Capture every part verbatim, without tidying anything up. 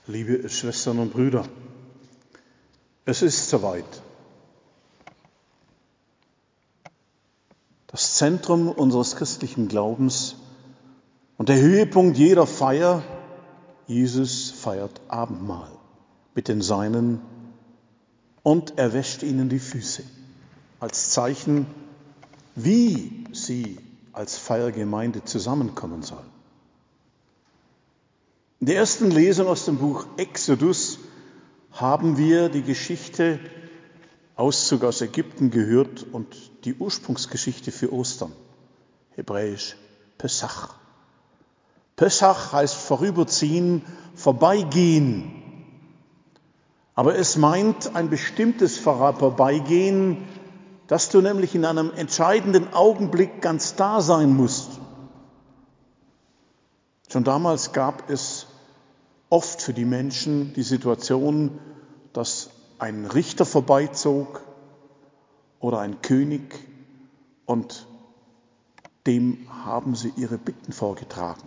Liebe Schwestern und Brüder, es ist soweit. Das Zentrum unseres christlichen Glaubens und der Höhepunkt jeder Feier, Jesus feiert Abendmahl mit den Seinen und er wäscht ihnen die Füße als Zeichen, wie sie als Feiergemeinde zusammenkommen soll. In der ersten Lesung aus dem Buch Exodus haben wir die Geschichte Auszug aus Ägypten gehört und die Ursprungsgeschichte für Ostern, hebräisch Pesach. Pesach heißt vorüberziehen, vorbeigehen. Aber es meint ein bestimmtes Vorbeigehen, dass du nämlich in einem entscheidenden Augenblick ganz da sein musst. Schon damals gab es oft für die Menschen die Situation, dass ein Richter vorbeizog oder ein König und dem haben sie ihre Bitten vorgetragen.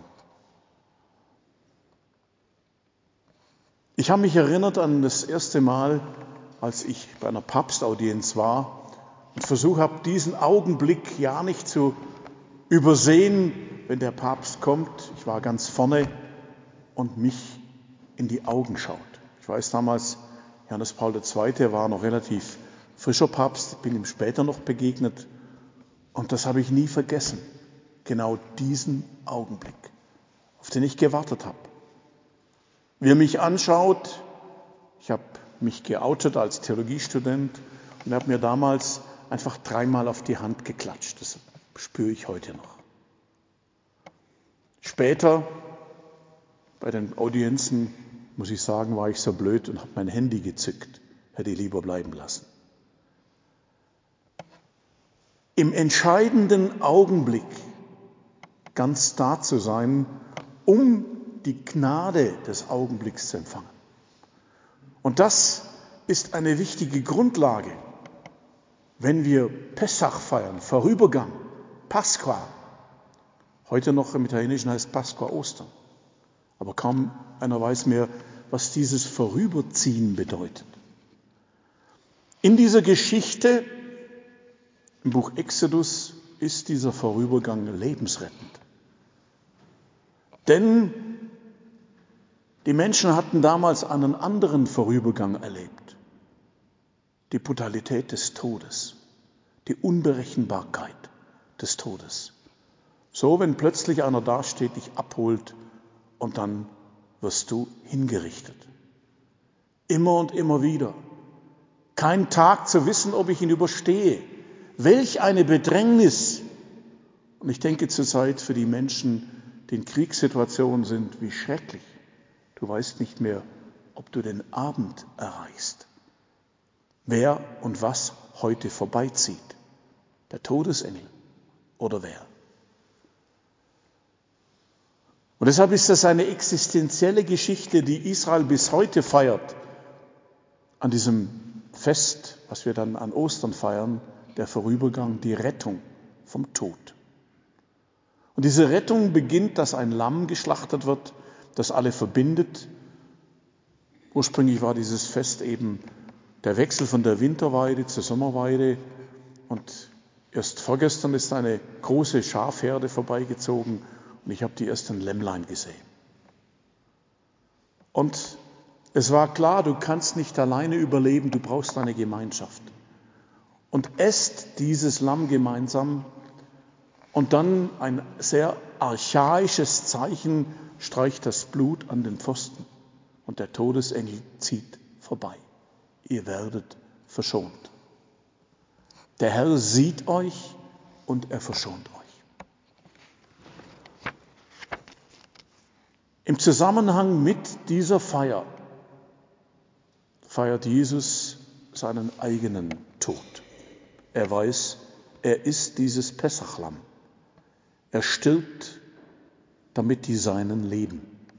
Ich habe mich erinnert an das erste Mal, als ich bei einer Papstaudienz war und versucht habe, diesen Augenblick ja nicht zu übersehen, wenn der Papst kommt. Ich war ganz vorne und mich in die Augen schaut. Ich weiß damals, Johannes Paul der Zweite war noch relativ frischer Papst, ich bin ihm später noch begegnet und das habe ich nie vergessen. Genau diesen Augenblick, auf den ich gewartet habe. Wie er mich anschaut, ich habe mich geoutet als Theologiestudent und habe mir damals einfach dreimal auf die Hand geklatscht. Das spüre ich heute noch. Später, bei den Audienzen, muss ich sagen, war ich so blöd und habe mein Handy gezückt. Hätte ich lieber bleiben lassen. Im entscheidenden Augenblick ganz da zu sein, um die Gnade des Augenblicks zu empfangen. Und das ist eine wichtige Grundlage, wenn wir Pessach feiern, Vorübergang, Pascha. Heute noch im Italienischen heißt Pascha Ostern. Aber kaum einer weiß mehr, was dieses Vorüberziehen bedeutet. In dieser Geschichte, im Buch Exodus, ist dieser Vorübergang lebensrettend. Denn die Menschen hatten damals einen anderen Vorübergang erlebt. Die Brutalität des Todes, die Unberechenbarkeit des Todes. So, wenn plötzlich einer dasteht, dich abholt und dann wirst du hingerichtet. Immer und immer wieder. Kein Tag zu wissen, ob ich ihn überstehe. Welch eine Bedrängnis. Und ich denke zurzeit für die Menschen, die in Kriegssituationen sind, wie schrecklich. Du weißt nicht mehr, ob du den Abend erreichst. Wer und was heute vorbeizieht. Der Todesengel oder wer? Und deshalb ist das eine existenzielle Geschichte, die Israel bis heute feiert. An diesem Fest, was wir dann an Ostern feiern, der Vorübergang, die Rettung vom Tod. Und diese Rettung beginnt, dass ein Lamm geschlachtet wird, das alle verbindet. Ursprünglich war dieses Fest eben der Wechsel von der Winterweide zur Sommerweide. Und erst vorgestern ist eine große Schafherde vorbeigezogen. Und ich habe die ersten Lämmlein gesehen. Und es war klar, du kannst nicht alleine überleben, du brauchst eine Gemeinschaft. Und esst dieses Lamm gemeinsam und dann ein sehr archaisches Zeichen, streicht das Blut an den Pfosten und der Todesengel zieht vorbei. Ihr werdet verschont. Der Herr sieht euch und er verschont euch. Im Zusammenhang mit dieser Feier feiert Jesus seinen eigenen Tod. Er weiß, er ist dieses Pessachlamm. Er stirbt, damit die Seinen leben.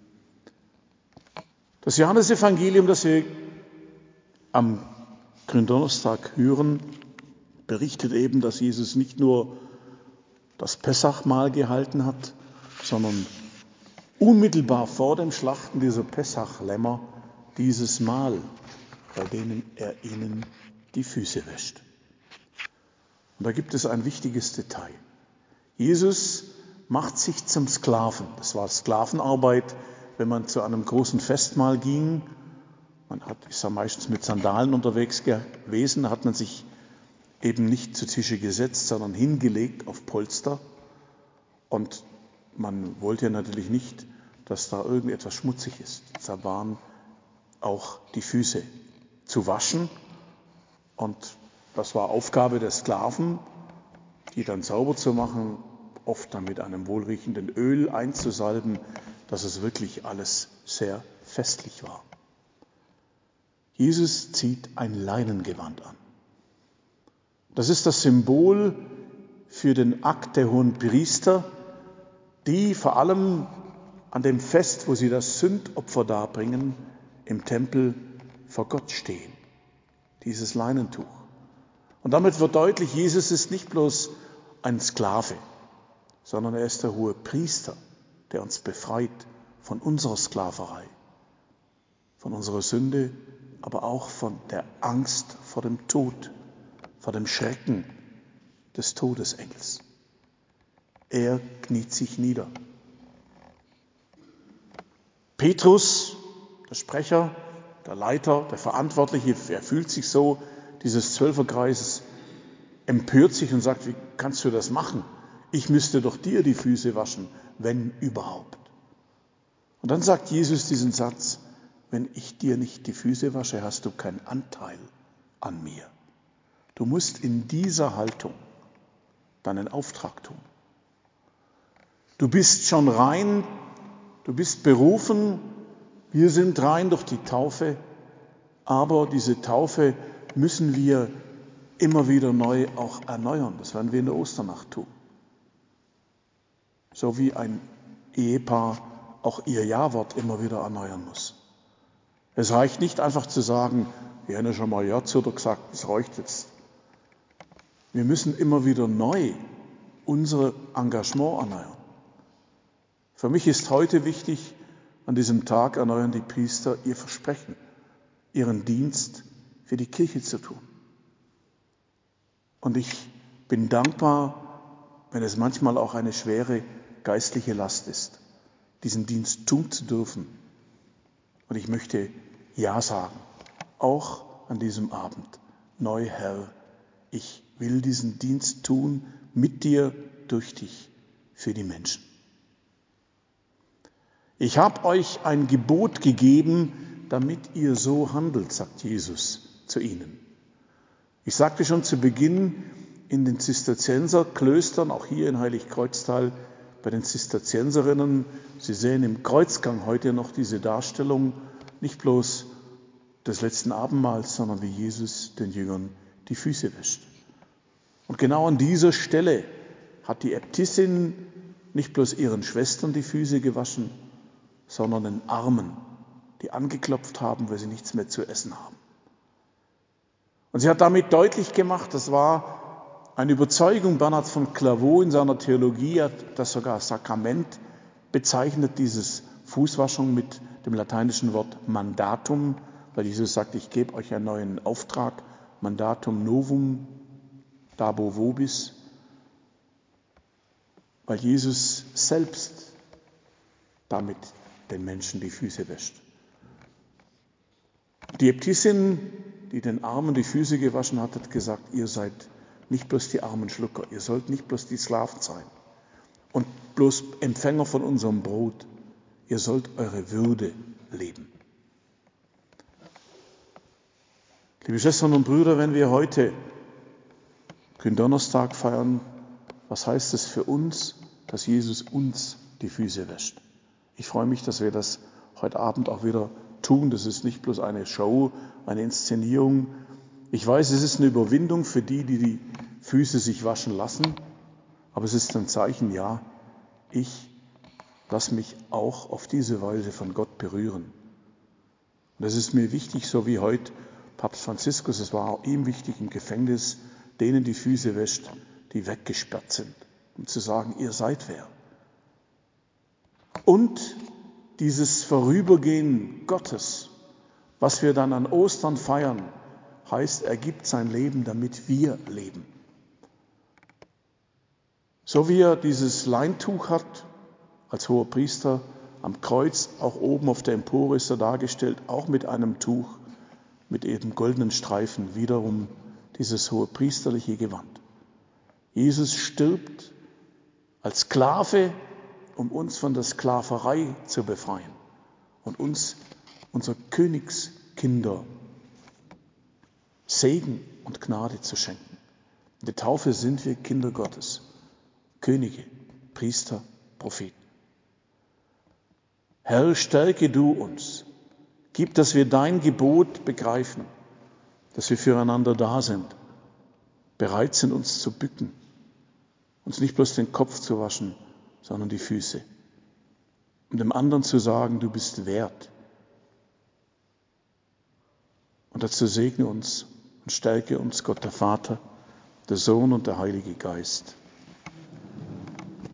Das Johannesevangelium, das wir am Gründonnerstag hören, berichtet eben, dass Jesus nicht nur das Pessachmahl gehalten hat, sondern unmittelbar vor dem Schlachten dieser Pessachlämmer dieses Mahl, bei denen er ihnen die Füße wäscht. Und da gibt es ein wichtiges Detail. Jesus macht sich zum Sklaven. Das war Sklavenarbeit, wenn man zu einem großen Festmahl ging. Man hat, ist ja meistens mit Sandalen unterwegs gewesen, da hat man sich eben nicht zu Tische gesetzt, sondern hingelegt auf Polster. Und man wollte ja natürlich nicht, dass da irgendetwas schmutzig ist. Da waren auch die Füße zu waschen. Und das war Aufgabe der Sklaven, die dann sauber zu machen, oft dann mit einem wohlriechenden Öl einzusalben, dass es wirklich alles sehr festlich war. Jesus zieht ein Leinengewand an. Das ist das Symbol für den Akt der Hohenpriester, die vor allem an dem Fest, wo sie das Sündopfer darbringen, im Tempel vor Gott stehen. Dieses Leinentuch. Und damit wird deutlich, Jesus ist nicht bloß ein Sklave, sondern er ist der Hohepriester, der uns befreit von unserer Sklaverei, von unserer Sünde, aber auch von der Angst vor dem Tod, vor dem Schrecken des Todesengels. Er kniet sich nieder. Petrus, der Sprecher, der Leiter, der Verantwortliche, er fühlt sich so, dieses Zwölferkreises, empört sich und sagt, wie kannst du das machen? Ich müsste doch dir die Füße waschen, wenn überhaupt. Und dann sagt Jesus diesen Satz, wenn ich dir nicht die Füße wasche, hast du keinen Anteil an mir. Du musst in dieser Haltung deinen Auftrag tun. Du bist schon rein, du bist berufen, wir sind rein durch die Taufe, aber diese Taufe müssen wir immer wieder neu auch erneuern. Das werden wir in der Osternacht tun. So wie ein Ehepaar auch ihr Ja-Wort immer wieder erneuern muss. Es reicht nicht einfach zu sagen, wir haben ja schon mal Ja zu dir gesagt, das reicht jetzt. Wir müssen immer wieder neu unser Engagement erneuern. Für mich ist heute wichtig, an diesem Tag erneuern die Priester ihr Versprechen, ihren Dienst für die Kirche zu tun. Und ich bin dankbar, wenn es manchmal auch eine schwere geistliche Last ist, diesen Dienst tun zu dürfen. Und ich möchte Ja sagen, auch an diesem Abend. Neu, Herr, ich will diesen Dienst tun, mit dir, durch dich, für die Menschen. Ich habe euch ein Gebot gegeben, damit ihr so handelt, sagt Jesus zu ihnen. Ich sagte schon zu Beginn, in den Zisterzienserklöstern, auch hier in Heiligkreuztal, bei den Zisterzienserinnen, Sie sehen im Kreuzgang heute noch diese Darstellung, nicht bloß des letzten Abendmahls, sondern wie Jesus den Jüngern die Füße wäscht. Und genau an dieser Stelle hat die Äbtissin nicht bloß ihren Schwestern die Füße gewaschen, sondern den Armen, die angeklopft haben, weil sie nichts mehr zu essen haben. Und sie hat damit deutlich gemacht, das war eine Überzeugung Bernhard von Clairvaux in seiner Theologie, hat das sogar Sakrament bezeichnet, dieses Fußwaschung mit dem lateinischen Wort Mandatum, weil Jesus sagt, ich gebe euch einen neuen Auftrag, Mandatum novum, dabo vobis, weil Jesus selbst damit den Menschen die Füße wäscht. Die Äbtissin, die den Armen die Füße gewaschen hat, hat gesagt, ihr seid nicht bloß die armen Schlucker, ihr sollt nicht bloß die Sklaven sein und bloß Empfänger von unserem Brot, ihr sollt eure Würde leben. Liebe Schwestern und Brüder, wenn wir heute Gründonnerstag feiern, was heißt es für uns, dass Jesus uns die Füße wäscht? Ich freue mich, dass wir das heute Abend auch wieder tun. Das ist nicht bloß eine Show, eine Inszenierung. Ich weiß, es ist eine Überwindung für die, die die Füße sich waschen lassen. Aber es ist ein Zeichen, ja, ich lasse mich auch auf diese Weise von Gott berühren. Und es ist mir wichtig, so wie heute Papst Franziskus, es war auch ihm wichtig, im Gefängnis denen die Füße wäscht, die weggesperrt sind, um zu sagen, ihr seid wer. Und dieses Vorübergehen Gottes, was wir dann an Ostern feiern, heißt, er gibt sein Leben, damit wir leben. So wie er dieses Leintuch hat, als hoher Priester am Kreuz, auch oben auf der Empore ist er dargestellt, auch mit einem Tuch, mit eben goldenen Streifen, wiederum dieses hohe priesterliche Gewand. Jesus stirbt als Sklave, um uns von der Sklaverei zu befreien und uns, unsere Königskinder, Segen und Gnade zu schenken. In der Taufe sind wir Kinder Gottes, Könige, Priester, Propheten. Herr, stärke du uns. Gib, dass wir dein Gebot begreifen, dass wir füreinander da sind, bereit sind, uns zu bücken, uns nicht bloß den Kopf zu waschen, sondern die Füße. Und dem anderen zu sagen, du bist wert. Und dazu segne uns und stärke uns Gott der Vater, der Sohn und der Heilige Geist.